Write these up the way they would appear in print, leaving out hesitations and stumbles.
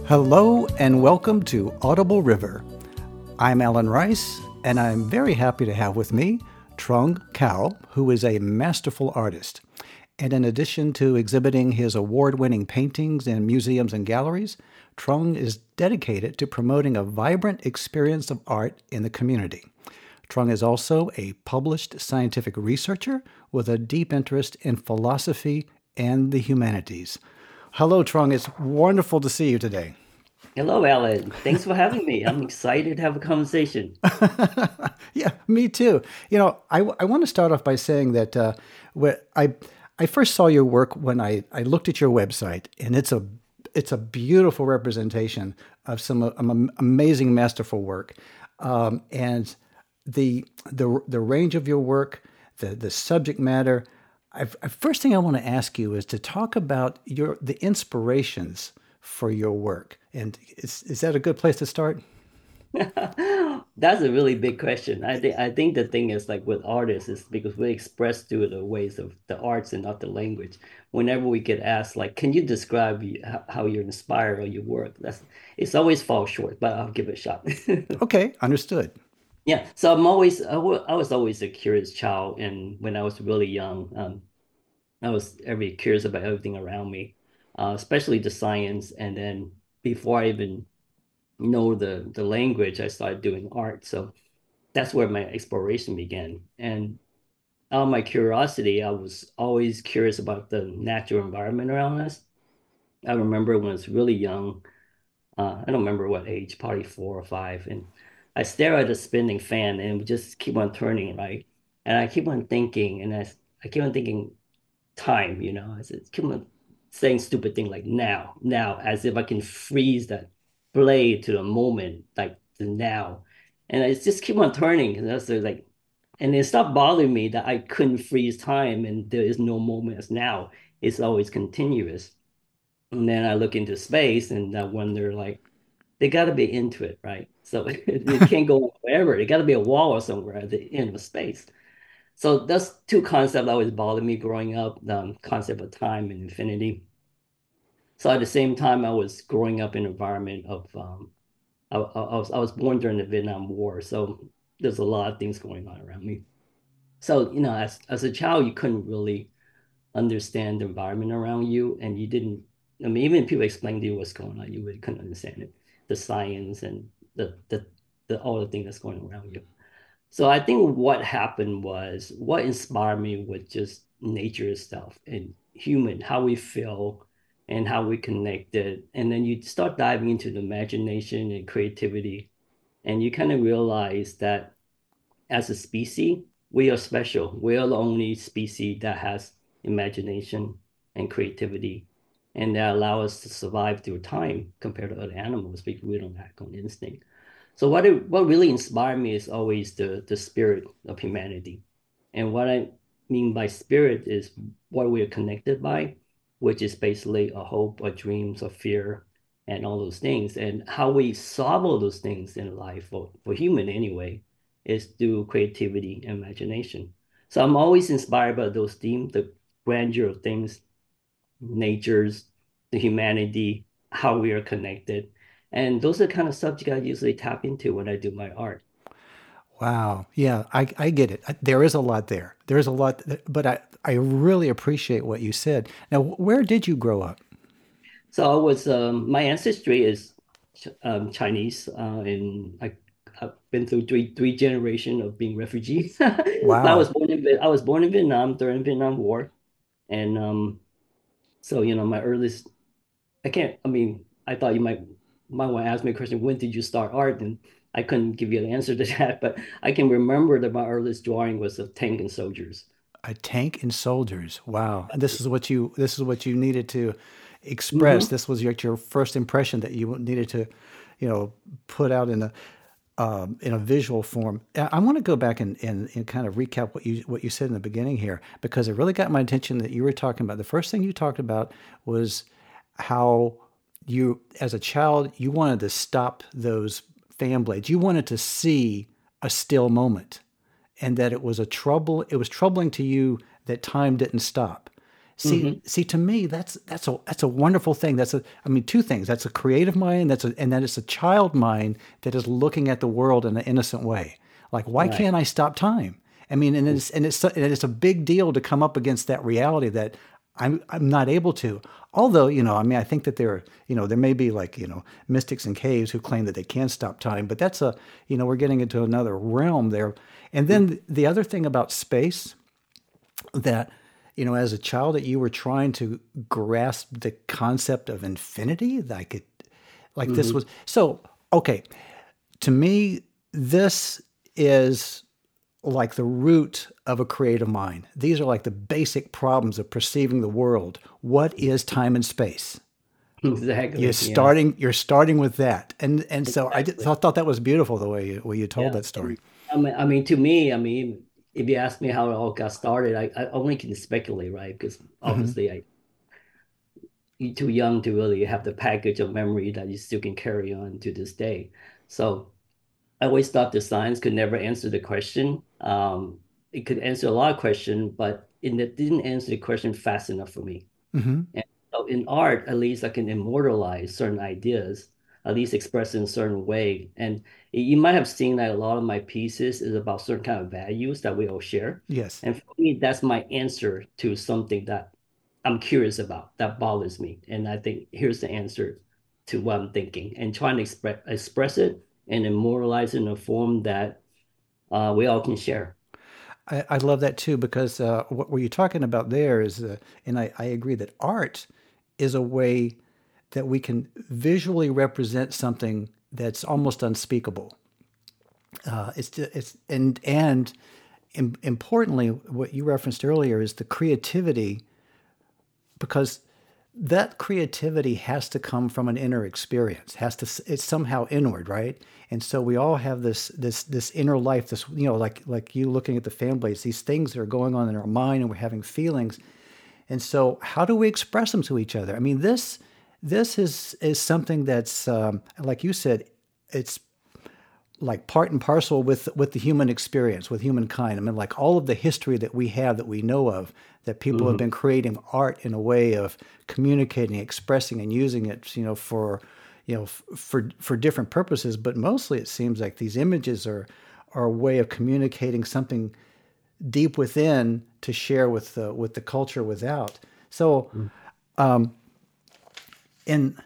Hello and welcome to Audible River. I'm Alan Rice, and I'm very happy to have with me Trung Cao, who is a masterful artist. And in addition to exhibiting his award-winning paintings in museums and galleries, Trung is dedicated to promoting a vibrant experience of art in the community. Trung is also a published scientific researcher with a deep interest in philosophy and the humanities. Hello, Trung. It's wonderful to see you today. Hello, Alan. Thanks for having me. I'm excited to have a conversation. Yeah, me too. I want to start off by saying that I first saw your work when I looked at your website, and it's a beautiful representation of some amazing, masterful work, and the range of your work, the subject matter. First thing I want to ask you is to talk about the inspirations for your work, and is that a good place to start? That's a really big question. I think the thing is like with artists is because we express through the ways of the arts and not the language. Whenever we get asked like, can you describe how you're inspired or your work? It's always fall short, but I'll give it a shot. Okay, understood. Yeah. So I was always a curious child, and when I was really young, I was very curious about everything around me, especially the science. And then before I even know the language, I started doing art. So that's where my exploration began. And out of my curiosity, I was always curious about the natural environment around us. I remember when I was really young, I don't remember what age, probably 4 or 5, and I stare at a spinning fan and it would just keep on turning, right? And I keep on thinking, and I keep on thinking time, I said, keep on saying stupid thing like now, as if I can freeze that blade to the moment, like the now. And I just keep on turning. And that's like, and it stopped bothering me that I couldn't freeze time and there is no moment as now. It's always continuous. And then I look into space and I wonder, like, they got to be into it, right? So it can't go on forever. It got to be a wall or somewhere at the end of space. So that's two concepts that always bothered me growing up, the concept of time and infinity. So at the same time, I was growing up in an environment of I was born during the Vietnam War, so there's a lot of things going on around me. So, as a child, you couldn't really understand the environment around you, and you didn't. I mean, even if people explained to you what's going on, you really couldn't understand it, the science and the all the things that's going on around you. So I think what happened was what inspired me was just nature itself and human, how we feel and how we connected. And then you start diving into the imagination and creativity, and you kind of realize that as a species, we are special. We are the only species that has imagination and creativity, and that allow us to survive through time compared to other animals because we don't act on instinct. So what really inspired me is always the spirit of humanity. And what I mean by spirit is what we are connected by, which is basically a hope, a dreams, a fear, and all those things. And how we solve all those things in life for human anyway is through creativity and imagination. So I'm always inspired by those themes, the grandeur of things, natures, the humanity, how we are connected. And those are the kind of subjects I usually tap into when I do my art. Wow. Yeah, I get it. There is a lot there. There is a lot, but I really appreciate what you said. Now, where did you grow up? So my ancestry is Chinese, and I've been through three generations of being refugee. But Wow. I was born in Vietnam during the Vietnam War, and so my earliest I can't. I mean, I thought you might want to ask me a question. When did you start art? And I couldn't give you an answer to that, but I can remember that my earliest drawing was of tank and soldiers. A tank and soldiers. Wow. This is what you needed to express. Hmm. This was your first impression that you needed to, you know, put out in a visual form. I want to go back and kind of recap what you said in the beginning here because it really got my attention that you were talking about. The first thing you talked about was how you, as a child, you wanted to stop those fan blades. You wanted to see a still moment, and that it was troubling to you that time didn't stop. Hmm. See, to me, that's a wonderful thing. I mean, two things. That's a creative mind. And then it's a child mind that is looking at the world in an innocent way. Like, why Right. can't I stop time? I mean, and it's a big deal to come up against that reality that I'm not able to. Although, I mean, I think that there may be like, mystics in caves who claim that they can stop time, but we're getting into another realm there. And then the other thing about space that, as a child, that you were trying to grasp the concept of infinity, like this Hmm. was so okay. To me, this is like the root of a creative mind. These are like the basic problems of perceiving the world. What is time and space? Exactly. Yeah. You're starting with that. And so Exactly. I thought that was beautiful the way you told Yeah. that story. And I mean, to me, I mean, if you ask me how it all got started, I only can speculate, right? Because Hmm. obviously, you're too young to really have the package of memory that you still can carry on to this day. So I always thought the science could never answer the question. It could answer a lot of questions, but it didn't answer the question fast enough for me. Hmm. And so in art, at least I can immortalize certain ideas, at least express in a certain way. And you might have seen that a lot of my pieces is about certain kind of values that we all share. Yes. And for me, that's my answer to something that I'm curious about, that bothers me. And I think here's the answer to what I'm thinking and trying to express it and immortalize it in a form that we all can share. I love that too because what you're talking about there is, and I agree that art is a way that we can visually represent something that's almost unspeakable. It's and importantly, what you referenced earlier is the creativity, because that creativity has to come from an inner experience. It's somehow inward, right? And so we all have this inner life. This, like you looking at the fan blades. These things that are going on in our mind, and we're having feelings. And so, how do we express them to each other? I mean, this is something that's like you said, it's like part and parcel with the human experience, with humankind. I mean, like all of the history that we have, that we know of, that people have Mhm. been creating art in a way of communicating, expressing, and using it, for for different purposes. But mostly, it seems like these images are a way of communicating something deep within to share with the culture without. So, in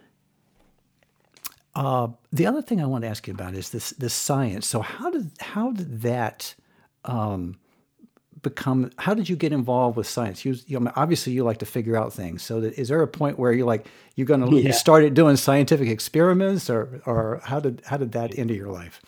the other thing I want to ask you about is this science. So how did that become? How did you get involved with science? Obviously you like to figure out things. So is there a point where you Yeah. started doing scientific experiments, or how did that enter your life?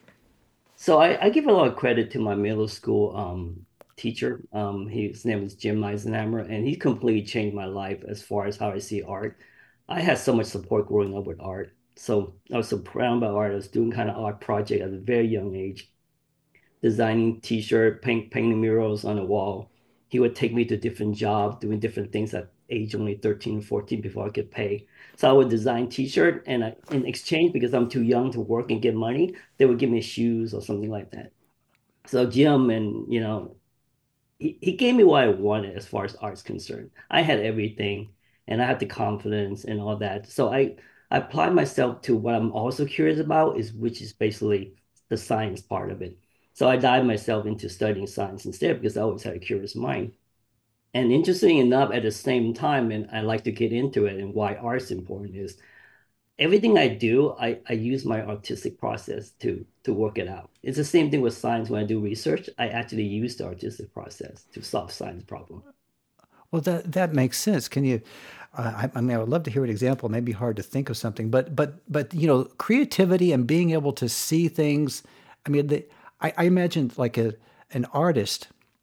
So I give a lot of credit to my middle school teacher. His name is Jim Eisenhammer, and he completely changed my life as far as how I see art. I had so much support growing up with art. So I was surrounded by art. I was doing kind of art project at a very young age, designing t-shirt, painting murals on the wall. He would take me to different jobs, doing different things at age only 13, 14 before I could pay. So I would design t-shirt and in exchange, because I'm too young to work and get money, they would give me shoes or something like that. So Jim and he gave me what I wanted as far as art's concerned. I had everything and I had the confidence and all that. So I applied myself to what I'm also curious about is which is basically the science part of it. So I dived myself into studying science instead because I always had a curious mind. And interesting enough, at the same time, and I like to get into it and why art's important is everything I do, I use my artistic process to work it out. It's the same thing with science. When I do research, I actually use the artistic process to solve science problem. Well, that makes sense. Can you? I mean, I would love to hear an example. It may be hard to think of something, but creativity and being able to see things. I mean, I imagine like an artist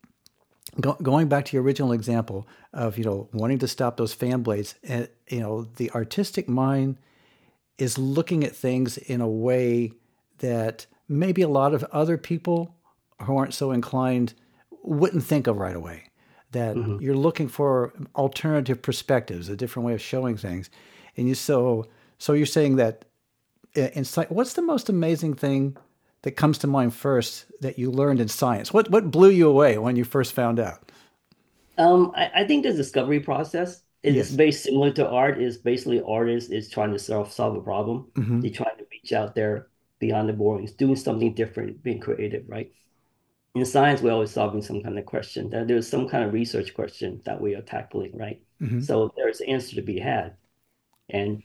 going back to your original example of wanting to stop those fan blades. And the artistic mind is looking at things in a way that maybe a lot of other people who aren't so inclined wouldn't think of right away. That Mhm. you're looking for alternative perspectives, a different way of showing things, and so you're saying that in science, what's the most amazing thing that comes to mind first that you learned in science? What blew you away when you first found out? I think the discovery process is Yes. very similar to art. Is basically artists is trying to solve a problem. Hmm. They're trying to reach out there beyond the boring, doing something different, being creative, right? In science, we're always solving some kind of question. That there's some kind of research question that we are tackling, right? Hmm. So there's an answer to be had, and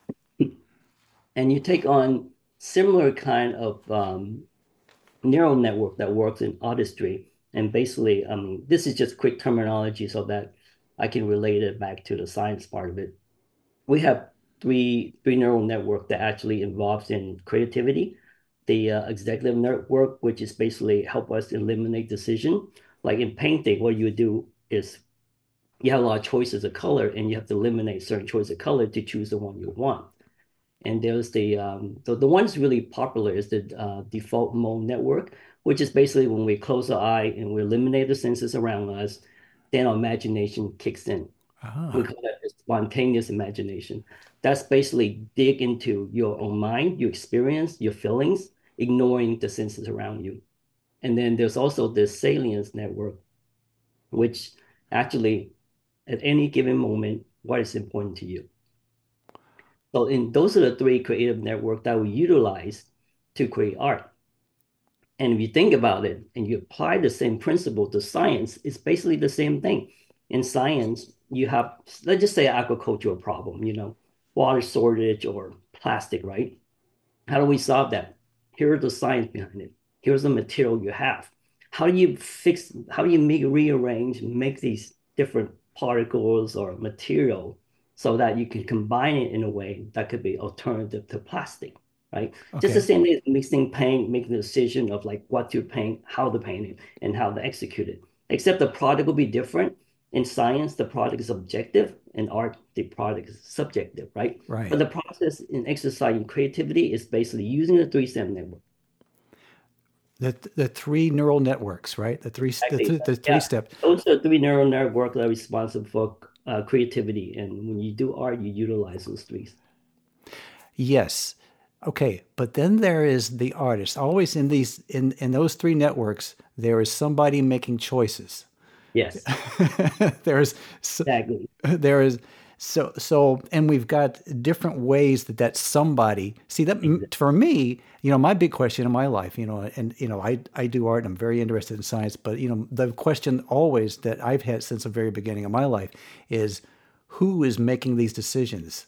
you take on similar kind of neural network that works in artistry. And basically, this is just quick terminology so that I can relate it back to the science part of it. We have three neural network that actually involves in creativity. The executive network, which is basically help us eliminate decision. Like in painting, what you do is you have a lot of choices of color, and you have to eliminate certain choice of color to choose the one you want. And there's the one that's really popular is the default mode network, which is basically when we close our eye and we eliminate the senses around us, then our imagination kicks in. We Ah, call that spontaneous imagination. That's basically dig into your own mind, your experience, your feelings, ignoring the senses around you. And then there's also the salience network, which actually at any given moment, what is important to you? So in those are the three creative network that we utilize to create art. And if you think about it and you apply the same principle to science, it's basically the same thing. In science, you have, let's just say, agricultural problem, water shortage or plastic, right? How do we solve that? Here's the science behind it. Here's the material you have. How do you rearrange, make these different particles or material so that you can combine it in a way that could be alternative to plastic, right? Just the okay. same as mixing paint, making the decision of like what to paint, how to paint it, and how to execute it. Except the product will be different. In science, the product is objective. In art, the product is subjective, right? But Right. the process in exercising creativity is basically using the three-step network. The three neural networks, right? Exactly. The three Yeah, step. those are three neural networks that are responsible for creativity. And when you do art, you utilize those three. Yes. Okay, but then there is the artist. Always in in those three networks, there is somebody making choices. Yes, there is so, exactly. there is and we've got different ways that somebody see that Exactly. for me, my big question in my life, and I do art and I'm very interested in science, but the question always that I've had since the very beginning of my life is who is making these decisions?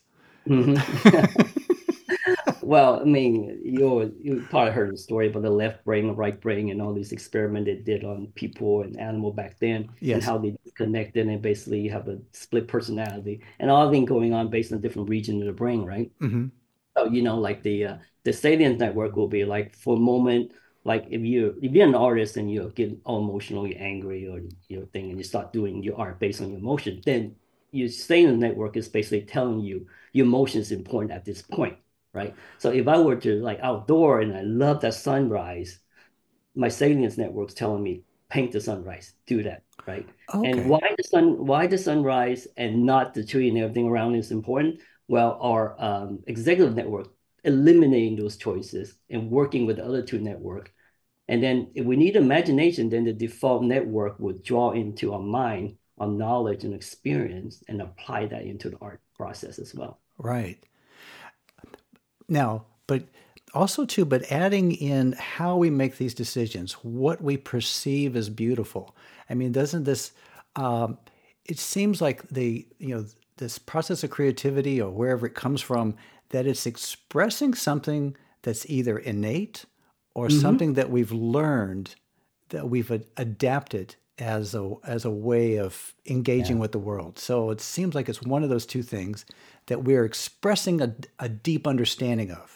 Well, I mean, you probably heard the story about the left brain, the right brain, and all these experiments they did on people and animal back then, and Yes. how they connected, and basically you have a split personality, and all thing going on based on different region of the brain, right? Hmm. So, like the salient network will be like for a moment, like if you're an artist and you get all emotional, you're angry or your thing, and you start doing your art based on your emotion, then your salient network is basically telling you your emotion is important at this point, right? So if I were to like outdoor and I love that sunrise, my salience network's telling me paint the sunrise, do that, right? And Okay. why the sunrise and not the tree and everything around is important? Well, our executive network eliminating those choices and working with the other two network. And then if we need imagination, then the default network would draw into our mind, our knowledge and experience and apply that into the art process as well. Right. Now, but also too, but adding in how we make these decisions, what we perceive as beautiful. I mean, doesn't this? Um, it seems like this process of creativity or wherever it comes from, that it's expressing something that's either innate or Hmm. something that we've learned that we've adapted as a way of engaging Yeah. with the world. So it seems like it's one of those two things that we're expressing a deep understanding of.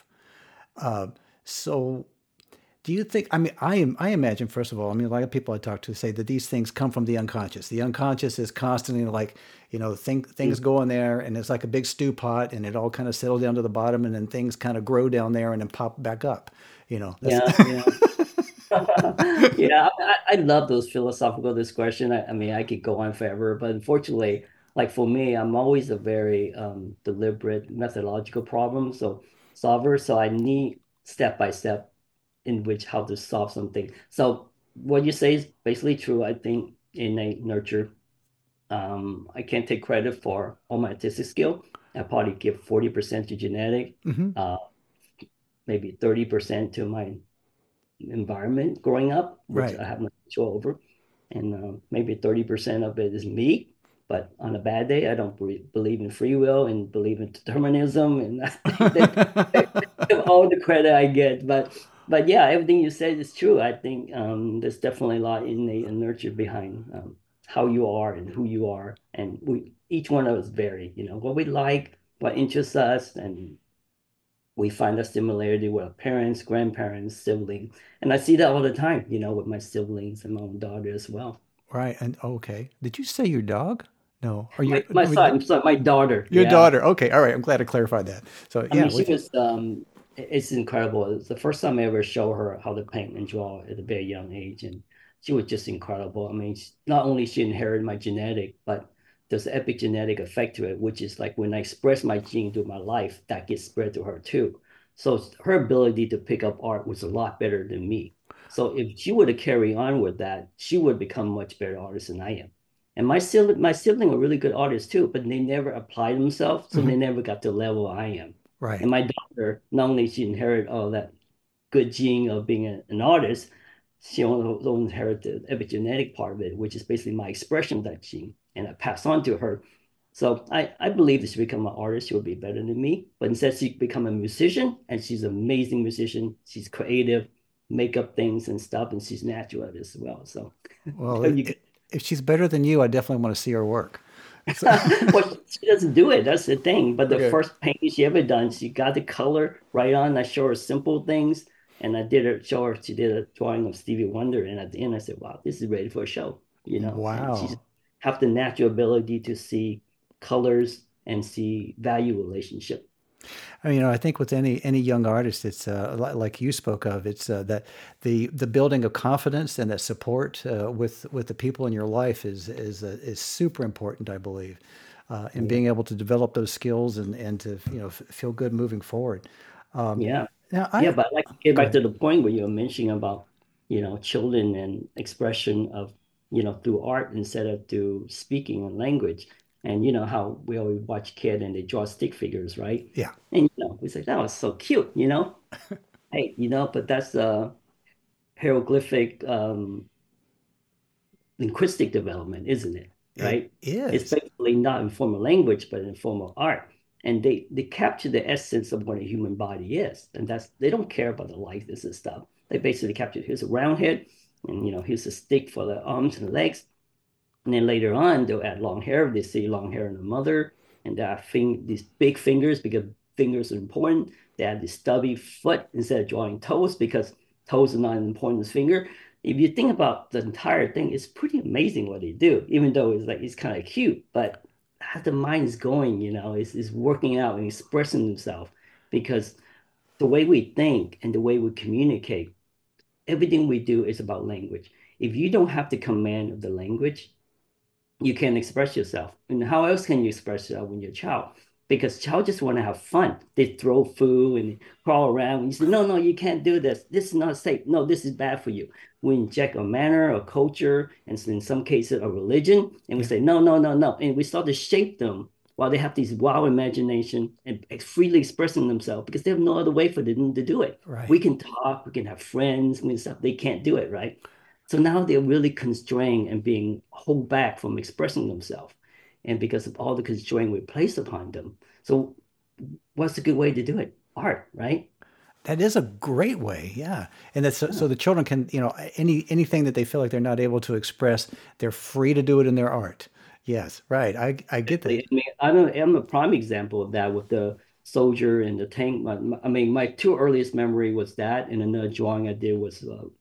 So do you think, I mean, I imagine, first of all, I mean, a lot of people I talk to say that these things come from the unconscious. The unconscious is constantly like, things go in there and it's like a big stew pot and it all kind of settle down to the bottom and then things kind of grow down there and then pop back up. That's, Yeah, yeah. Yeah, I love those philosophical discussion. I mean, I could go on forever, but unfortunately, like for me, I'm always a very deliberate methodological problem solver. So I need step by step in which how to solve something. So what you say is basically true. I think innate nurture. I can't take credit for all my artistic skill. I probably give 40% to genetic, Hmm. uh, maybe 30% to my environment growing up, which Right. I have no control over. And maybe 30% of it is me. But on a bad day, I don't believe in free will and believe in determinism. And I think that all the credit I get. But yeah, everything you said is true. I think there's definitely a lot innate and nurture behind how you are and who you are. And we each one of us vary, what we like, what interests us, and we find a similarity with our parents, grandparents, siblings. And I see that all the time, with my siblings and my own daughter as well. Right. And okay. Did you say your dog? No. Or My your my son, son, my daughter, your yeah. daughter? Okay. All right. I'm glad I clarified that. So I yeah, mean, she with was it's incredible. It's the first time I ever show her how to paint and draw at a very young age, and she was just incredible. I mean, not only she inherited my genetic, but there's an epigenetic effect to it, which is like when I express my gene through my life, that gets spread to her too. So her ability to pick up art was a lot better than me. So if she were to carry on with that, she would become a much better artist than I am. And my sibling are really good artists too, but they never applied themselves, so they Mhm. never got to the level I am. Right. And my daughter, not only she inherited all that good gene of being an artist, she also inherited the epigenetic part of it, which is basically my expression of that gene. And I pass on to her. So I believe that she become an artist, she will be better than me. But instead, she become a musician, and she's an amazing musician. She's creative, make up things and stuff, and she's natural at it as well. So Well, there you go. if she's better than you, I definitely want to see her work. So, Well, she doesn't do it. That's the thing. But the okay. first painting she ever done, she got the color right on. I show her simple things, and I did her show her. She did a drawing of Stevie Wonder, and at the end, I said, "Wow, this is ready for a show," And she's Wow. have the natural ability to see colors and see value relationship. I mean, I think with any young artist, it's like you spoke of. It's that the building of confidence and that support with the people in your life is super important, I believe, in Yeah, being able to develop those skills and to feel good moving forward. yeah, Now, yeah. I But I'd like to get go back to ahead. the point where you were mentioning about children and expression of through art instead of through speaking and language. And you know how we always watch kid and they draw stick figures, right? Yeah, And we say that was so cute. Hey, but that's a hieroglyphic linguistic development, isn't it? it Right? It's is. basically not in form of language, but in form of art. And they capture the essence of what a human body is. And they don't care about the likeness and stuff. They basically capture here's a round head, and here's a stick for the arms and the legs. And then later on, they'll add long hair. They see long hair in the mother, and they have these big fingers because fingers are important. They add the stubby foot instead of drawing toes because toes are not as important as finger. If you think about the entire thing, it's pretty amazing what they do, even though it's kind of cute, but how the mind is going, is working out and expressing themselves because the way we think and the way we communicate, everything we do is about language. If you don't have the command of the language, you can express yourself. And how else can you express yourself when you're a child? Because child just want to have fun. They throw food and crawl around. And you say, no, no, you can't do this. This is not safe. No, this is bad for you. We inject a manner, a culture, and in some cases a religion, and we Yeah, say, no, no, no, no. And we start to shape them while they have these wild imagination and freely expressing themselves because they have no other way for them to do it. right. We can talk, we can have friends, and stuff. They can't do it, right? So now they're really constrained and being held back from expressing themselves. And because of all the constraint we place upon them. So what's a good way to do it? Art, right? That is a great way, yeah. And that's so, Yeah, so the children can, anything that they feel like they're not able to express, they're free to do it in their art. Yes, right. I get that. exactly. I mean, I'm a prime example of that with the soldier and the tank. I mean, my two earliest memory was that, and another drawing I did was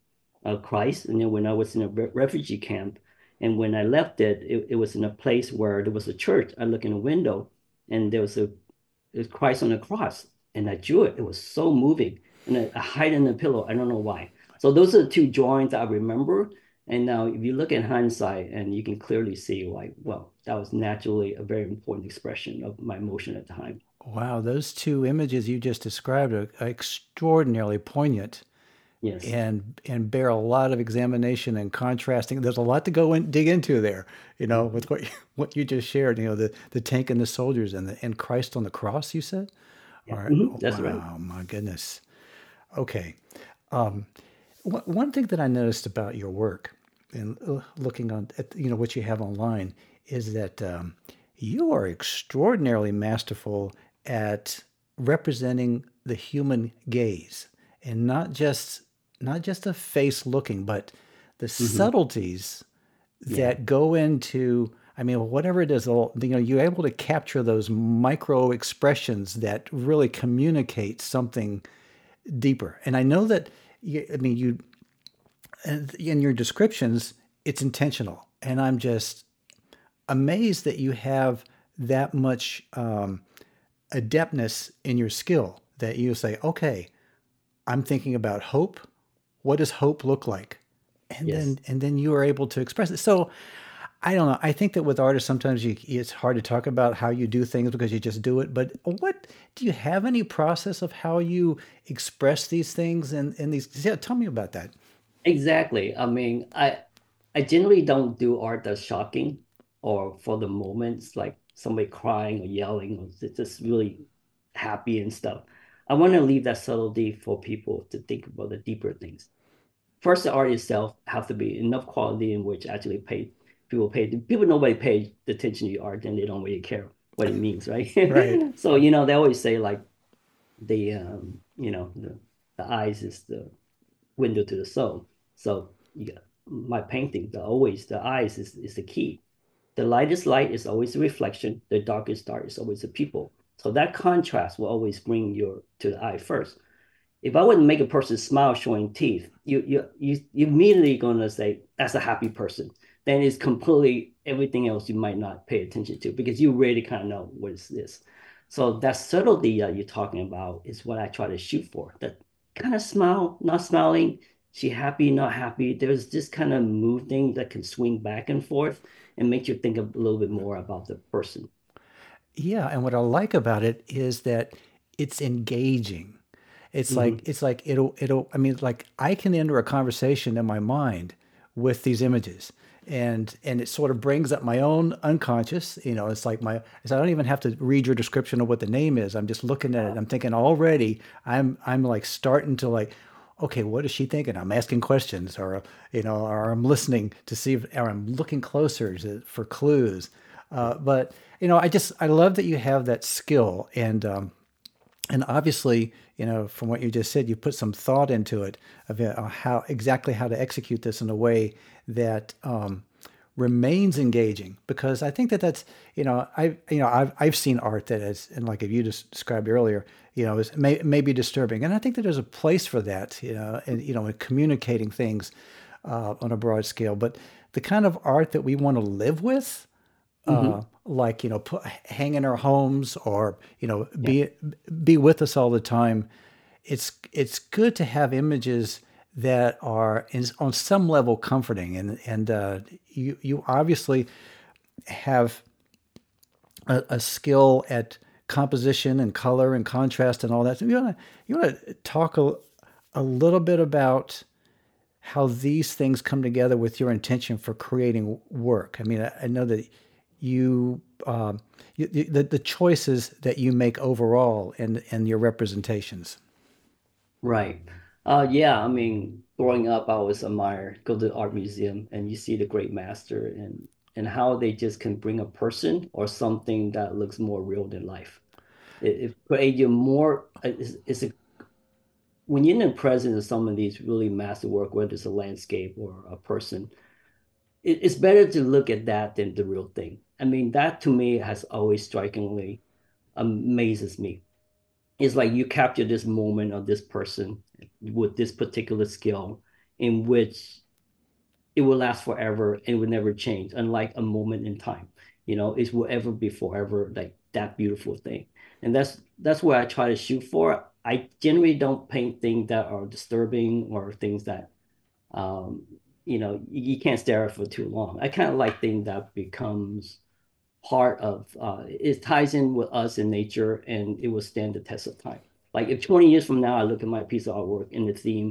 Christ. And then when I was in a refugee camp, and when I left it was in a place where there was a church. I look in a window, and there's Christ on the cross, and I drew it. It was so moving, and I hide in the pillow. I don't know why. So those are the two drawings I remember. And now, if you look at hindsight, and you can clearly see, like, well, that was naturally a very important expression of my emotion at the time. Wow, those two images you just described are extraordinarily poignant. Yes. and bear a lot of examination and contrasting. There's a lot to go and dig into there, with what you just shared. The tank and the soldiers and Christ on the cross. You said, Yeah. all right. Hmm. Oh, That's right. wow, my goodness. Okay. One thing that I noticed about your work and looking on at what you have online is that you are extraordinarily masterful at representing the human gaze, and not just a face looking, but the Hmm. subtleties Yeah. that go into, I mean, whatever it is, you're able to capture those micro expressions that really communicate something deeper. And I know that, I mean, you in your descriptions, it's intentional, and I'm just amazed that you have that much adeptness in your skill that you say, okay, I'm thinking about hope. What does hope look like? And Yes. then you are able to express it. So I don't know. I think that with artists, sometimes it's hard to talk about how you do things because you just do it. But what do you have any process of how you express these things and these? Yeah, tell me about that. Exactly. I mean, I generally don't do art that's shocking or for the moments like somebody crying or yelling or just really happy and stuff. I want to leave that subtlety for people to think about the deeper things. First, the art itself have to be enough quality in which actually people nobody pay attention to your art and they don't really care what it means, right? Right. So they always say like the eyes is the window to the soul. So you got my painting, the eyes is the key. The lightest light is always a reflection. The darkest dark is always a people. So that contrast will always bring your to the eye first. If I wouldn't make a person smile showing teeth, you immediately gonna say that's a happy person. Then it's completely everything else you might not pay attention to because you really kind of know what is this. So that subtlety that you're talking about is what I try to shoot for. That kind of smile, not smiling, she happy, not happy. There's this kind of mood thing that can swing back and forth and make you think a little bit more about the person. Yeah, and what I like about it is that it's engaging. It's like Hmm. it's like it'll I mean like I can enter a conversation in my mind with these images, and it sort of brings up my own unconscious. It's like I don't even have to read your description of what the name is. I'm just looking at it. I'm thinking already I'm like starting to like, okay, what is she thinking? I'm asking questions, or I'm listening to see if, or I'm looking closer for clues. But I love that you have that skill, and obviously, from what you just said, you put some thought into it of how to execute this in a way that remains engaging. Because I think that's I've seen art that is, and like you just described earlier, is maybe disturbing, and I think that there's a place for that, and in communicating things on a broad scale. But the kind of art that we want to live with, Hmm. like hang in our homes, or Yeah. be with us all the time. It's good to have images that are on some level comforting, and you obviously have a skill at composition and color and contrast and all that. So you want to talk a little bit about how these things come together with your intention for creating work. I mean, I know that you, the choices that you make overall and your representations. Right. Yeah, I mean, growing up, I always admire, go to the art museum and you see the great master and how they just can bring a person or something that looks more real than life. It creates you more, it's a, when you're in the presence of some of these really master work, whether it's a landscape or a person, it's better to look at that than the real thing. I mean, that to me has always strikingly amazes me. It's like you capture this moment of this person with this particular skill in which it will last forever and will never change, unlike a moment in time. It will ever be forever, like that beautiful thing. And that's what I try to shoot for. I generally don't paint things that are disturbing or things that um, you can't stare at for too long. I kind of like things that becomes part of it ties in with us in nature and it will stand the test of time. Like if 20 years from now I look at my piece of artwork and the theme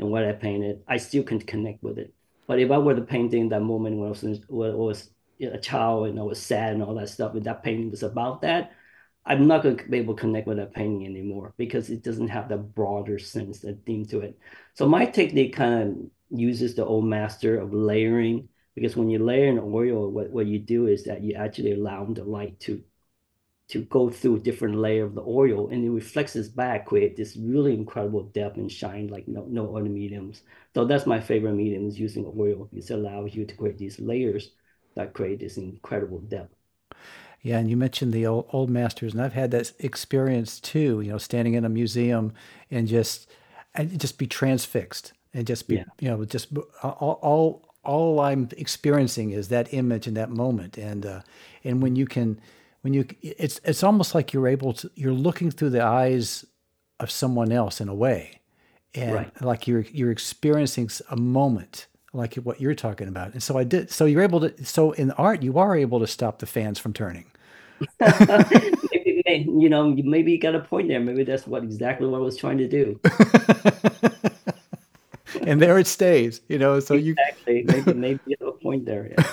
and what I painted, I still can connect with it. But if I were to painting that moment when I was a child and I was sad and all that stuff, and that painting was about that, I'm not going to be able to connect with that painting anymore because it doesn't have that broader sense, that theme to it. So my technique kind of uses the old master of layering, because when you layer an oil, what you do is that you actually allow the light to go through different layer of the oil, and it reflects this back, create this really incredible depth and shine like no other mediums. So that's my favorite medium, is using oil. It allows you to create these layers that create this incredible depth. Yeah, and you mentioned the old masters, and I've had that experience too. Standing in a museum and just be transfixed, and just be Yeah. just all I'm experiencing is that image in that moment, and it's almost like you're looking through the eyes of someone else in a way, and Right. like you're experiencing a moment like what you're talking about. And so I did. So you're able to. So in art, you are able to stop the fans from turning. Maybe you got a point there. Maybe that's what I was trying to do. And there it stays. So you Exactly. Maybe you have a point there. Yeah.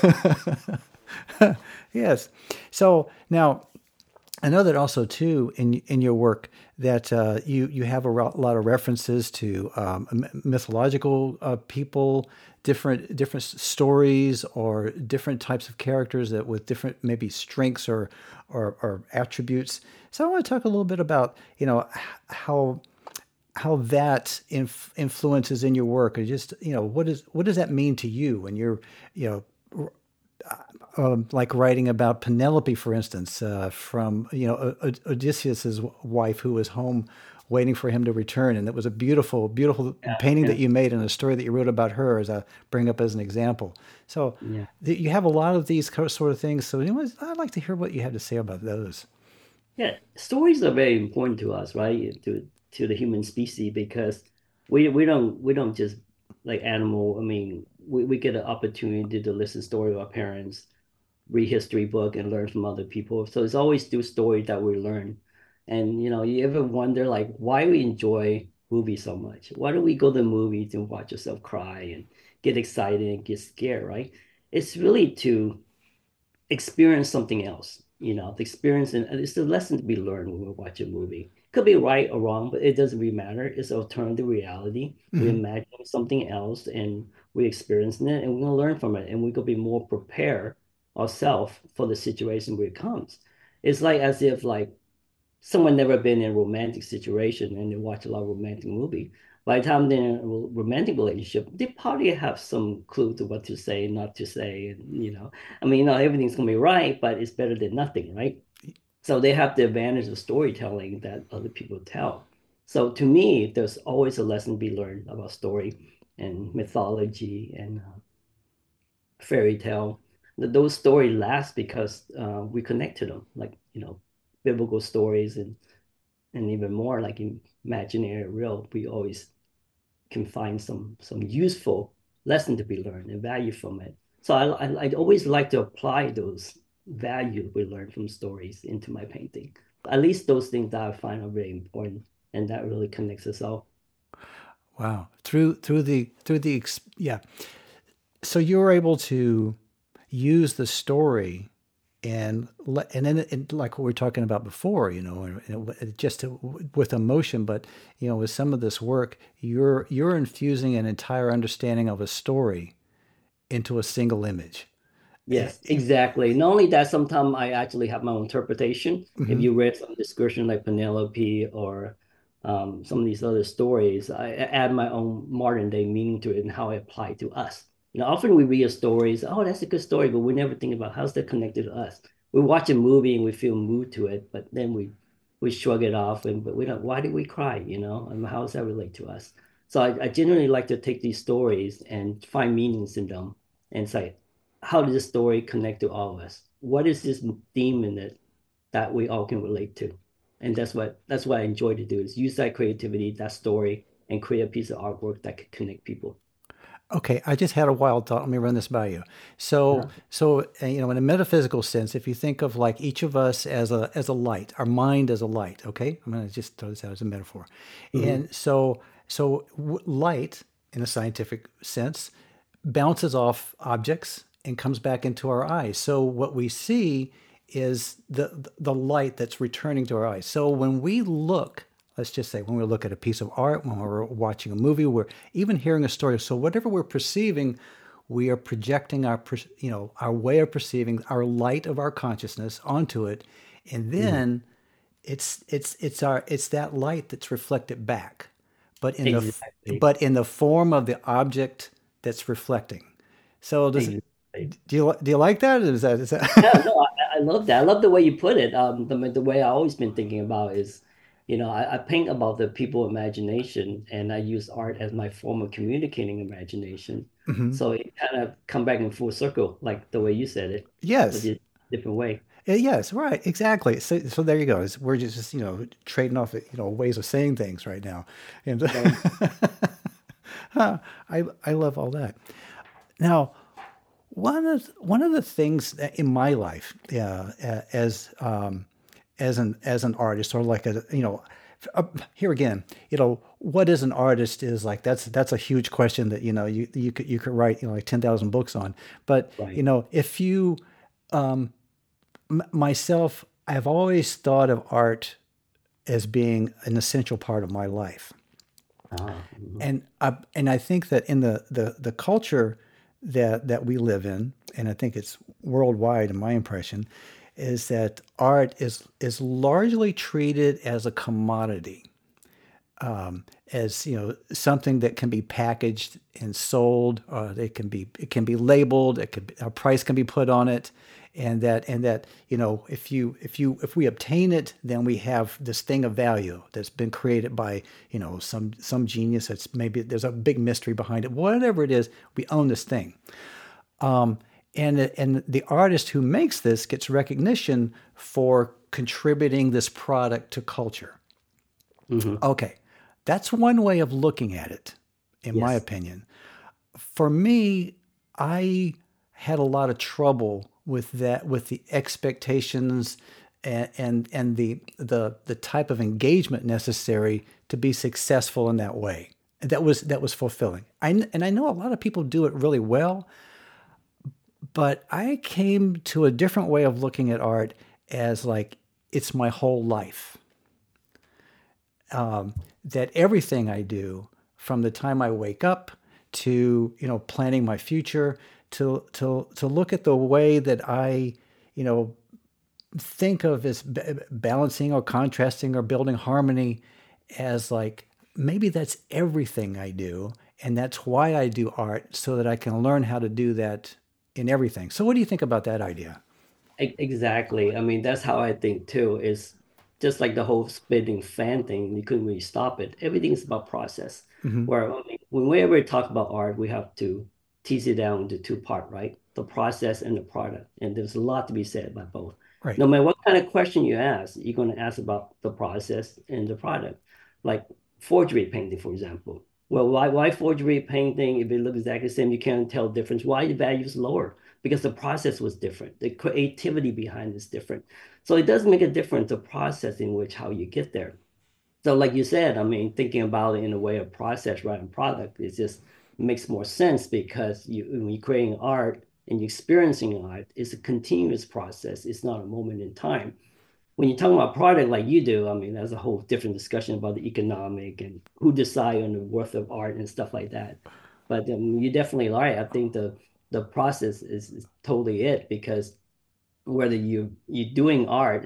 yes. So now I know that also too in your work that you have lot of references to mythological people, different stories or different types of characters that with different maybe strengths or attributes. So I want to talk a little bit about how that influences in your work, or just what does that mean to you when you're you know like writing about Penelope, for instance, from Odysseus's wife who was home waiting for him to return, and it was a beautiful Yeah. painting that Yeah. you made and a story that you wrote about her as I bring up as an example. So Yeah. you have a lot of these sort of things. So I'd like to hear what you have to say about those. Yeah, stories are very important to us, right? To the human species, because we don't just like animal. I mean, we get an opportunity to listen to story of our parents, read history book, and learn from other people. So it's always through stories that we learn. And you ever wonder like why we enjoy movies so much? Why do we go to the movies and watch yourself cry and get excited and get scared, right? It's really to experience something else. The experience, and it's a lesson to be learned when we watch a movie. Could be right or wrong, but it doesn't really matter. It's alternative reality. We Hmm. imagine something else and we experiencing it, and we're gonna learn from it, and we could be more prepared ourselves for the situation where it comes. It's like as if like someone never been in a romantic situation and they watch a lot of romantic movie. By the time they're in a romantic relationship, they probably have some clue to what to say, not to say, and I mean, not everything's gonna be right, but it's better than nothing, right? So they have the advantage of storytelling that other people tell. So to me, there's always a lesson to be learned about story and mythology and fairy tale. Those stories last because we connect to them, like biblical stories and even more like imaginary real. We always can find some useful lesson to be learned and value from it. So I always like to apply those value we learn from stories into my painting. At least those things that I find are very important and that really connects us all. Wow. Yeah. So you were able to use the story and then like what we were talking about before, just with emotion, but with some of this work, you're infusing an entire understanding of a story into a single image. Yes, exactly. Not only that, sometimes I actually have my own interpretation. If Mm-hmm. you read some description like Penelope or some of these other stories, I add my own modern day meaning to it and how it applied to us. Often we read stories, oh, that's a good story, but we never think about how's that connected to us. We watch a movie and we feel moved to it, but then we shrug it off and but we don't. Why did we cry? And how does that relate to us? So I generally like to take these stories and find meanings in them and say, how does this story connect to all of us? What is this theme in it that we all can relate to? And that's what I enjoy to do is use that creativity, that story, and create a piece of artwork that could connect people. Okay, I just had a wild thought. Let me run this by you. Uh, In a metaphysical sense, if you think of like each of us as a light, our mind as a light. Okay, I'm going to just throw this out as a metaphor, mhm. and light. in a scientific sense, bounces off objects and comes back into our eyes. So what we see is the light that's returning to our eyes. So when we look, let's just say when we look at a piece of art, when we're watching a movie, we're even hearing a story. So whatever we're perceiving, we are projecting our way of perceiving our light of our consciousness onto it, and Mhm. then it's that light that's reflected back, but Exactly. in the form of the object that's reflecting. So Exactly. do you like that? Is Yeah, that no, I love that. I love the way you put it. The way I always been thinking about is, I paint about the people imagination, and I use art as my form of communicating imagination. Mhm. So it kind of come back in full circle, like the way you said it, but Yes. just different way. Yes, right, exactly. So there you go. We're just trading off ways of saying things right now, and Right. I love all that. Now, one of the things that in my life, yeah, as an artist, or like here again, what is an artist is like that's a huge question that you could write like 10,000 books on. But Right. if you myself, I've always thought of art as being an essential part of my life. Mhm. And I think that in the culture that we live in, and I think it's worldwide in my impression, is that art is largely treated as a commodity, as something that can be packaged and sold. It can be labeled. A price can be put on it, and that if we obtain it, then we have this thing of value that's been created by some genius. That's maybe there's a big mystery behind it. Whatever it is, we own this thing. And the artist who makes this gets recognition for contributing this product to culture. Hmm. Okay, that's one way of looking at it, in my Yes. opinion. For me, I had a lot of trouble with that, with the expectations and the type of engagement necessary to be successful in that way. That was fulfilling. And I know a lot of people do it really well, but I came to a different way of looking at art as like it's my whole life. That everything I do, from the time I wake up to planning my future, to look at the way that I you know think of as balancing or contrasting or building harmony, as like maybe that's everything I do, and that's why I do art, so that I can learn how to do that in everything. So what do you think about that idea? Exactly. I mean, that's how I think too. Is just like the whole spinning fan thing. You couldn't really stop it. Everything's about process. Hmm. Where I mean, when we ever talk about art, we have to tease it down into two part, right? The process and the product. And there's a lot to be said about both. Right. No matter what kind of question you ask, you're going to ask about the process and the product. Like forgery painting, for example. Well, why forgery painting? If it looks exactly the same, you can't tell the difference. Why the value is lower? Because the process was different. The creativity behind is different. So it does make a difference, the process in which how you get there. So like you said, I mean, thinking about it in a way of process rather than product, it just makes more sense because when you're creating art and you're experiencing art, it's a continuous process. It's not a moment in time. When you're talking about product like you do, I mean, that's a whole different discussion about the economic and who decide on the worth of art and stuff like that. But you're definitely right. I think the process is totally it because whether you're doing art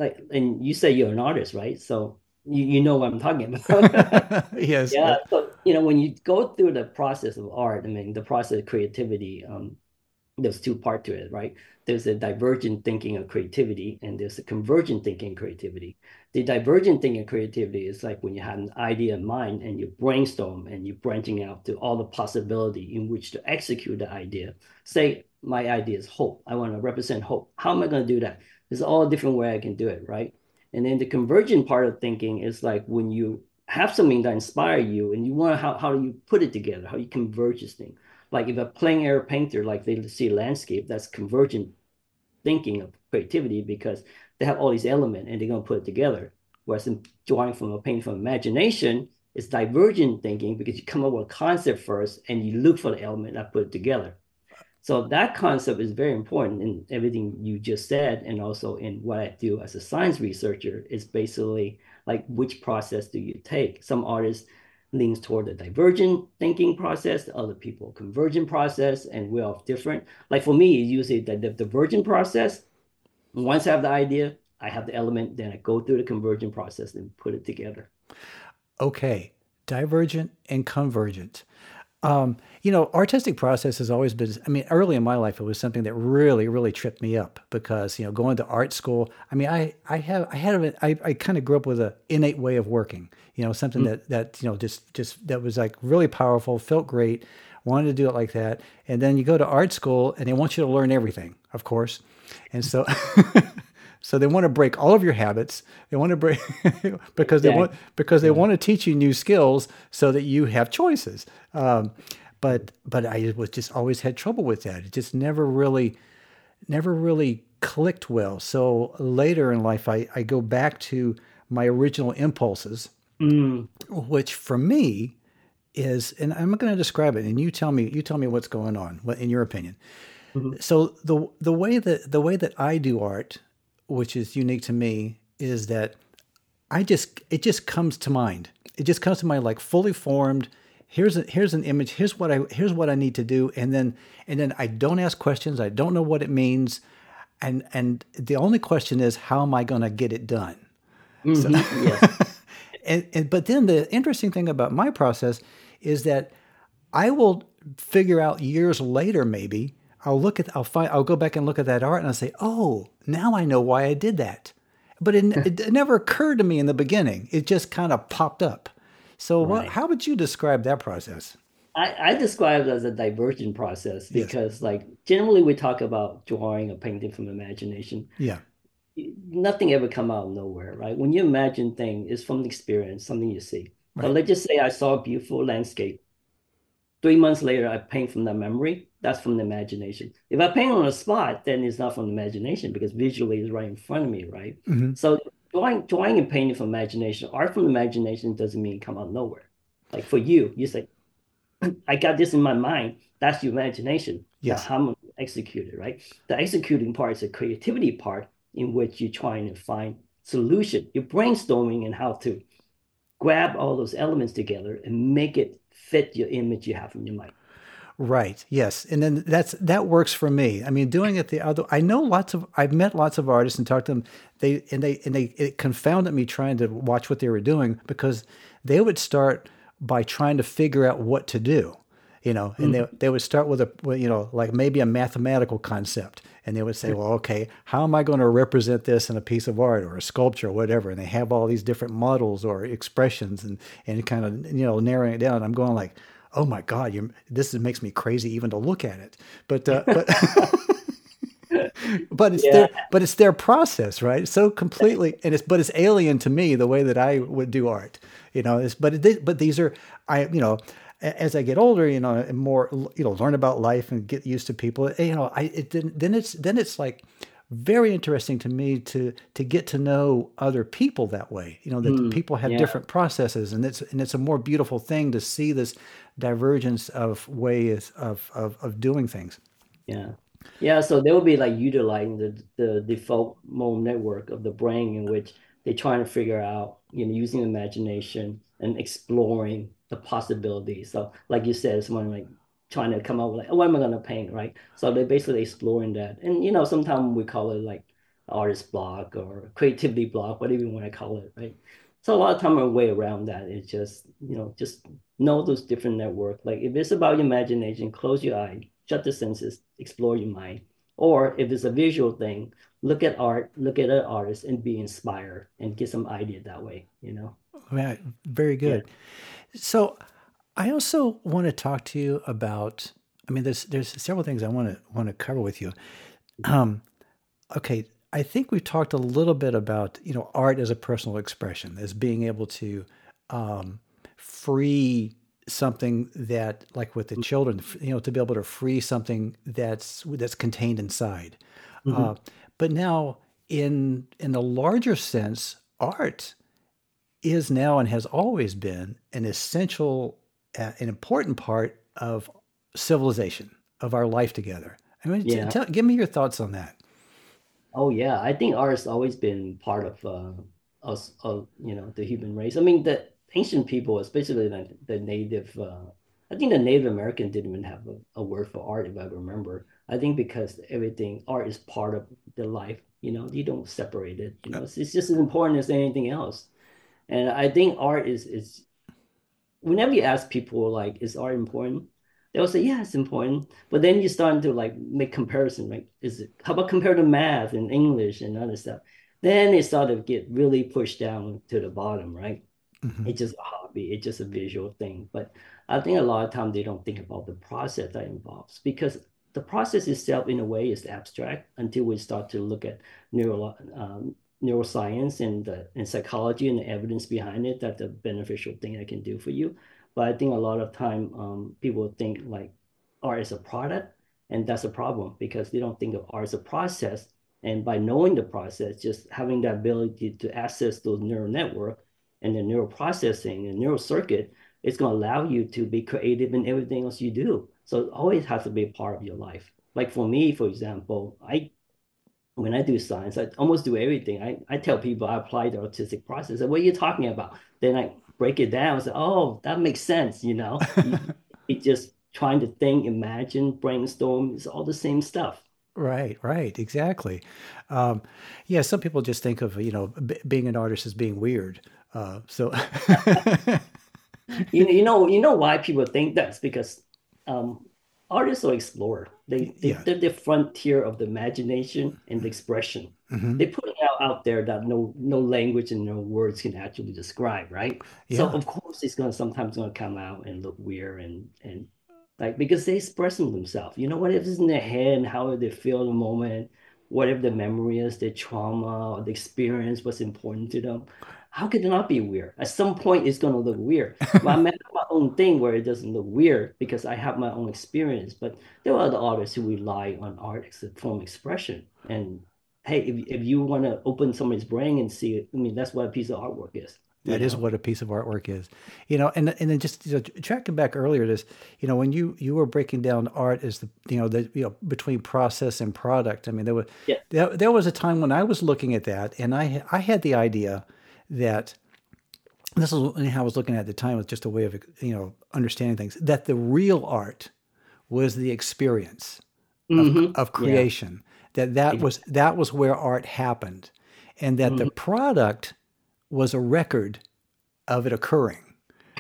and you say you're an artist, right? So you know what I'm talking about. Yes. Yeah. So when you go through the process of art, I mean the process of creativity, there's two part to it, right? There's a divergent thinking of creativity, and there's a convergent thinking of creativity. The divergent thinking of creativity is like when you have an idea in mind and you brainstorm and you're branching out to all the possibility in which to execute the idea. Say my idea is hope. I want to represent hope. How am I going to do that? There's all different way I can do it, right? And then the convergent part of thinking is like when you have something that inspire you and you want to how do you put it together? How you converge this thing? Like if a plein air painter, like they see a landscape, that's convergent thinking of creativity because they have all these elements and they're going to put it together. Whereas in drawing from a painting from imagination, It's divergent thinking because you come up with a concept first and you look for the element and put it together. So that concept is very important in everything you just said, and also in what I do as a science researcher. Is basically like, which process do you take? Some artists leans toward the divergent thinking process, other people convergent process, and we're all different. Like for me, it's usually the divergent process. Once I have the idea, I have the element, then I go through the convergent process and put it together. Okay, divergent and convergent. Artistic process has always been, I mean, early in my life, it was something that really, really tripped me up because, going to art school, I mean, I kind of grew up with an innate way of working, something just that was like really powerful, felt great, wanted to do it like that. And then you go to art school and they want you to learn everything, of course. And so, so they want to break all of your habits. They want to break Exactly. because they Yeah. want to teach you new skills so that you have choices. But I was just always had trouble with that. It just never really clicked well. So later in life, I go back to my original impulses, Mm, which for me is, and I'm going to describe it, and you tell me what's going on, what in your opinion. mhm. So the way that I do art, which is unique to me, is that it just comes to mind. It just comes to mind like fully formed. Here's an image. Here's what I need to do, and then I don't ask questions. I don't know what it means, and the only question is how am I going to get it done? So Yes. but then the interesting thing about my process is that I will figure out years later, maybe I'll go back and look at that art and I'll say, oh, now I know why I did that. But it never occurred to me in the beginning. It just kind of popped up. So Right. how would you describe that process? I describe it as a divergent process Yes. because, like, generally we talk about drawing or painting from imagination. Yeah. Nothing ever come out of nowhere, right? When you imagine things, it's from the experience, something you see. So Right. let's just say I saw a beautiful landscape. 3 months later, I paint from that memory. That's from the imagination. If I paint on a spot, then it's not from the imagination because visually it's right in front of me, right? Hmm. So drawing and painting from imagination, art from imagination doesn't mean come out of nowhere. Like for you say, I got this in my mind. That's your imagination. Now, Yes. how am I going to execute it, right? The executing part is the creativity part in which you're trying to find solution. You're brainstorming and how to grab all those elements together and make it fit your image you have in your mind. Right. Yes. And then that works for me. I mean, doing it the other, I've met lots of artists and talked to them. It confounded me trying to watch what they were doing because they would start by trying to figure out what to do, and Mm, they would start with like maybe a mathematical concept. And they would say, well, okay, how am I going to represent this in a piece of art or a sculpture or whatever? And they have all these different models or expressions and kind of, narrowing it down. I'm going like, oh my God, makes me crazy even to look at it. But yeah, but it's their process, right? So completely, and it's alien to me the way that I would do art. But these are as I get older, and more learn about life and get used to people. Then it's like very interesting to me to get to know other people that way. That people have yeah, different processes, and it's a more beautiful thing to see this divergence of ways of doing things. yeah. Yeah, so they will be like utilizing the default mode network of the brain in which they're trying to figure out, using imagination and exploring the possibilities. So like you said, someone like trying to come up with like, oh, what am I gonna paint, right? So they're basically exploring that. And sometimes we call it like artist block or creativity block, whatever you want to call it, right? So a lot of time our way around that is just know those different network. Like if it's about your imagination, close your eye, shut the senses, explore your mind. Or if it's a visual thing, look at art, look at an artist and be inspired and get some idea that way. Right, very Yeah. good. So I also want to talk to you about. I mean, there's several things I want to cover with you. Okay, I think we've talked a little bit about art as a personal expression, as being able to free something that, like with the children, to be able to free something that's contained inside. Mhm. But now, in a larger sense, art. is now and has always been an essential, an important part of civilization, of our life together. I mean, Yeah. give me your thoughts on that. Oh yeah, I think art has always been part of us, of the human race. I mean, the ancient people, especially the native. I think the Native American didn't even have a word for art, if I remember. I think because everything art is part of the life. You don't separate it. It's just as important as anything else. And I think art is whenever you ask people like, is art important? They'll say, yeah, it's important. But then you start to like make comparison, like, how about compare to math and English and other stuff? Then it start to get really pushed down to the bottom, right? Hmm. It's just a hobby, it's just a visual thing. But I think a lot of time they don't think about the process that involves because the process itself, in a way, is abstract until we start to look at neuroscience and psychology and the evidence behind it. That's a beneficial thing I can do for you. But I think a lot of time people think like art is a product, and that's a problem because they don't think of art as a process. And by knowing the process, just having the ability to access those neural network and the neural processing and neural circuit, it's going to allow you to be creative in everything else you do. So it always has to be a part of your life. Like for me, for example, I when I do science, I almost do everything. I tell people I apply the artistic process. And what are you talking about? Then I break it down and say, oh, that makes sense. It just trying to think, imagine, brainstorm. It's all the same stuff. Right, right, exactly. Um, yeah, some people just think of being an artist as being weird. So You know why people think that's because um, artists are explorer. yeah. They're the frontier of the imagination and the expression. Hmm. They put it out there that no language and no words can actually describe, right? So Yeah. of course it's gonna sometimes gonna come out and look weird and like because they expressing themselves. Whatever's in their head and how they feel in the moment, whatever the memory is, their trauma or the experience, what's important to them. How could it not be weird? At some point, it's going to look weird. Well, I have my own thing where it doesn't look weird because I have my own experience. But there are other artists who rely on art as a form of expression. And hey, if you want to open somebody's brain and see it, I mean, that's what a piece of artwork is, you That is know? what a piece of artwork is, and then just tracking back earlier, this, when you were breaking down art as between process and product. I mean, Yeah. there was a time when I was looking at that, and I had the idea that this is how I was looking at the time, with just a way of understanding things, that the real art was the experience of Yeah. creation, that was where art happened, and that the Mhm. product was a record of it occurring.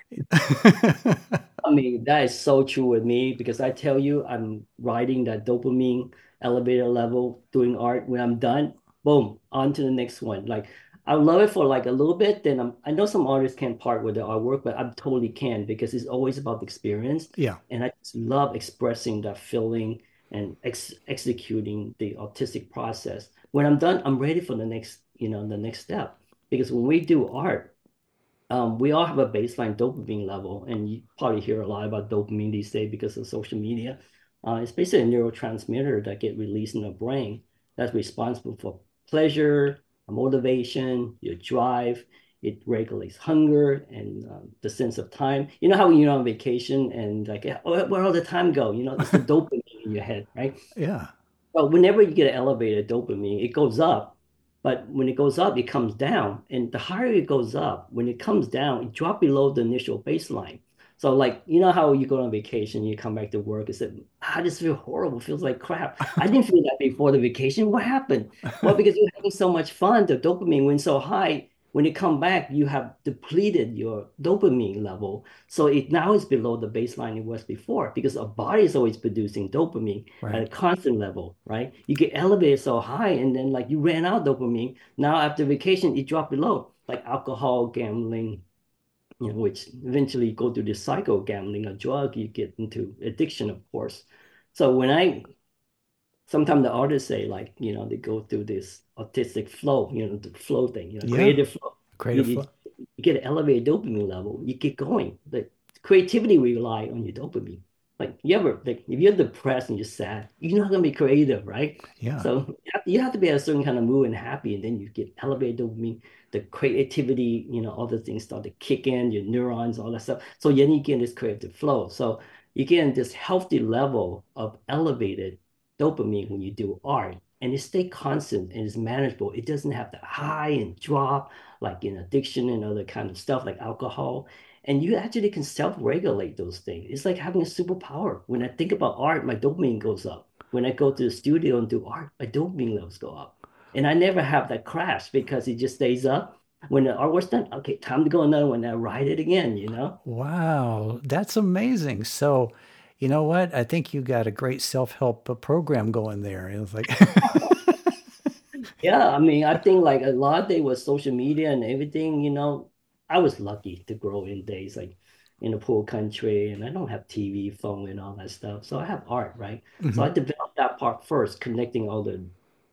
I mean, that is so true with me because I tell you, I'm riding that dopamine elevator level doing art. When I'm done, boom, on to the next one. Like I love it for like a little bit, then I know some artists can't part with their artwork, but I totally can because it's always about the experience. Yeah, And I just love expressing that feeling and executing the artistic process. When I'm done, I'm ready for the next step. Because when we do art, we all have a baseline dopamine level, and you probably hear a lot about dopamine these days because of social media. It's basically a neurotransmitter that get released in the brain that's responsible for pleasure, motivation, your drive. It regulates hunger and the sense of time. You know how when you're on vacation and like, oh, where all the time go? It's the dopamine in your head, right? yeah. Well, whenever you get an elevated dopamine, it goes up. But when it goes up, it comes down. And the higher it goes up, when it comes down, it drops below the initial baseline. So like, you know how you go on vacation, you come back to work and say, I just feel horrible, feels like crap. I didn't feel that before the vacation. What happened? Well, because you're having so much fun, the dopamine went so high. When you come back, you have depleted your dopamine level. So it now is below the baseline it was before because our body is always producing dopamine at Right. a constant level, right? You get elevated so high and then like you ran out of dopamine. Now after vacation, it dropped below, like alcohol, gambling, which eventually go through this cycle of gambling, a drug, you get into addiction, of course. So sometimes the artists say like, they go through this artistic flow, the flow thing, Yeah. creative flow. You, Creative you, flow. you get an elevated dopamine level, you get going. The creativity rely on your dopamine. Like you ever like if you're depressed and you're sad, you're not gonna be creative, right? Yeah. So you have to be in a certain kind of mood and happy, and then you get elevated dopamine, the creativity, all the things start to kick in, your neurons, all that stuff. So then you get this creative flow. So you get in this healthy level of elevated dopamine when you do art, and it stay constant and it's manageable. It doesn't have the high and drop like in addiction and other kind of stuff like alcohol. And you actually can self-regulate those things. It's like having a superpower. When I think about art, my dopamine goes up. When I go to the studio and do art, my dopamine levels go up. And I never have that crash because it just stays up. When the artwork's done, okay, time to go another one. I write it again. Wow, that's amazing. So, you know what? I think you got a great self-help program going there. It was like, Yeah, I mean, I think like a lot of day with social media and everything, I was lucky to grow in days like in a poor country and I don't have TV, phone and all that stuff. So I have art, right? So I Mhm. developed that part first, connecting all the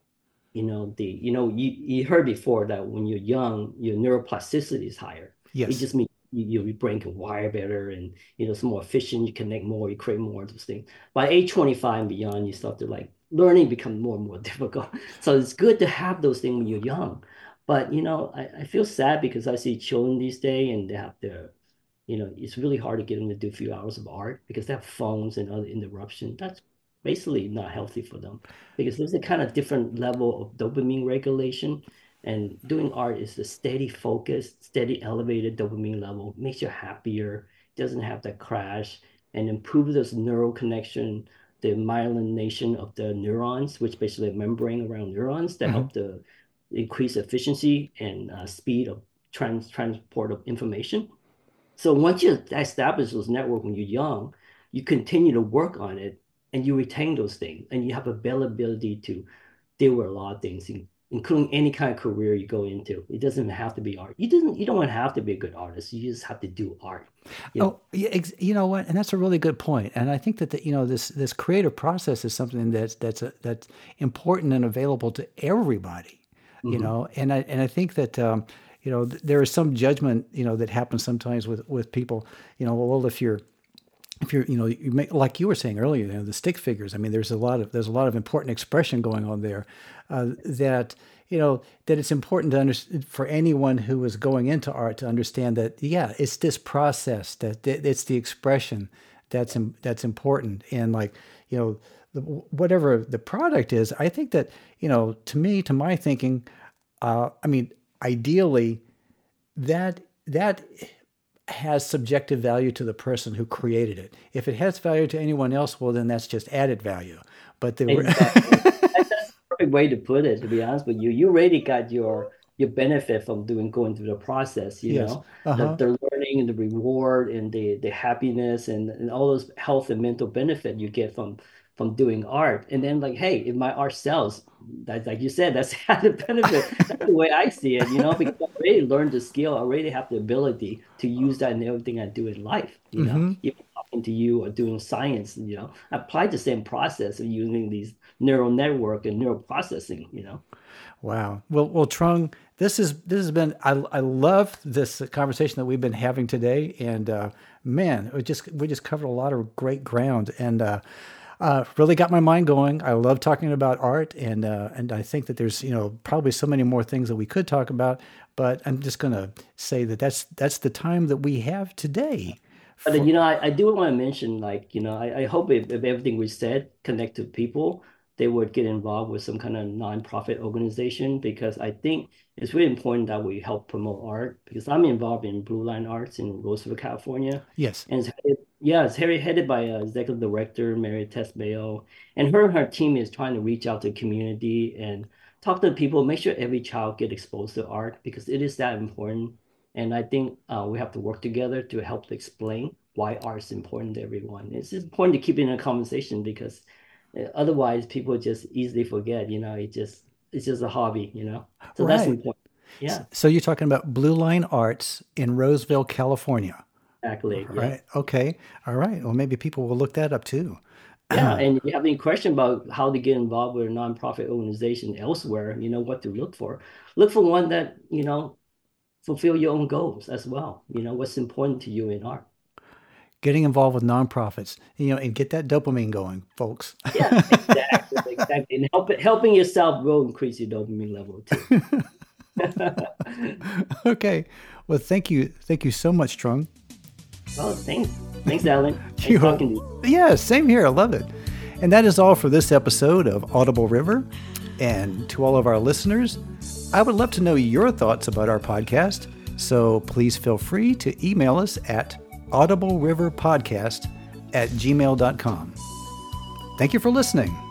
you heard before that when you're young, your neuroplasticity is higher. It Yes. just means your brain can wire better and it's more efficient. You connect more, you create more of those things. By age 25 and beyond, you start to like learning become more and more difficult. So it's good to have those things when you're young. But I feel sad because I see children these days and they have their it's really hard to get them to do a few hours of art because they have phones and other interruption. That's basically not healthy for them because there's a kind of different level of dopamine regulation. And doing art is a steady focus, steady elevated dopamine level, makes you happier, doesn't have that crash, and improves this neural connection, the myelination of the neurons, which basically a membrane around neurons that Mhm. help to increase efficiency and speed of transport of information. So once you establish those networks when you're young, you continue to work on it and you retain those things and you have availability to deal with a lot of things, including any kind of career you go into. It doesn't have to be art. You don't have to be a good artist. You just have to do art. You know, Oh, yeah, you know what? And that's a really good point. And I think that this creative process is something that's important and available to everybody. Mhm. And I think that there is some judgment that happens sometimes with people. Well, if you're you make, like you were saying earlier, the stick figures. I mean, there's a lot of important expression going on there, that that it's important to understand for anyone who is going into art to understand that, yeah, it's this process, that it's the expression that's important. And like, whatever the product is, I think that, to my thinking, I mean, ideally, that has subjective value to the person who created it. If it has value to anyone else, well, then that's just added value. But Exactly. That's the perfect way to put it, to be honest with you. You already got your benefit from going through the process, yes, the uh-huh, the learning and the reward and the happiness and all those health and mental benefit you get from doing art. And then like, hey, if my art sells, that like you said, that's added benefit. That's the way I see it, because I already learned the skill, I already have the ability to use that in everything I do in life. hmm, Even talking to you or doing science, I apply the same process of using these neural network and neural processing. wow. Well, Trung, this has been. I love this conversation that we've been having today, and man, we just covered a lot of great ground, and really got my mind going. I love talking about art, and I think that there's probably so many more things that we could talk about, but I'm just gonna say that that's the time that we have today. But For I do want to mention, like, I hope if everything we said connect to people, they would get involved with some kind of nonprofit organization because I think it's really important that we help promote art because I'm involved in Blue Line Arts in Roseville, California. yes, And it's headed by executive director Mary Tess Mayo. And her team is trying to reach out to the community and talk to people, make sure every child get exposed to art because it is that important. And I think we have to work together to help to explain why art is important to everyone. It's just important to keep it in a conversation because otherwise people just easily forget, it's just a hobby. So that's right. important. Yeah, So you're talking about Blue Line Arts in Roseville, California. exactly. Yeah. Right. Okay. All right. Well, maybe people will look that up too. Yeah, and if you have any question about how to get involved with a nonprofit organization elsewhere, you know what to look for. Look for one that, fulfill your own goals as well. What's important to you in art. getting involved with nonprofits, and get that dopamine going, folks. Yeah, exactly, exactly. And helping yourself will increase your dopamine level too. Okay. Well, thank you. Thank you so much, Trung. Well, thanks. Thanks, Alan. Thanks talking to you. Yeah, same here. I love it. And that is all for this episode of Audible River. And to all of our listeners, I would love to know your thoughts about our podcast. So please feel free to email us at audibleriverpodcast@gmail.com. Thank you for listening.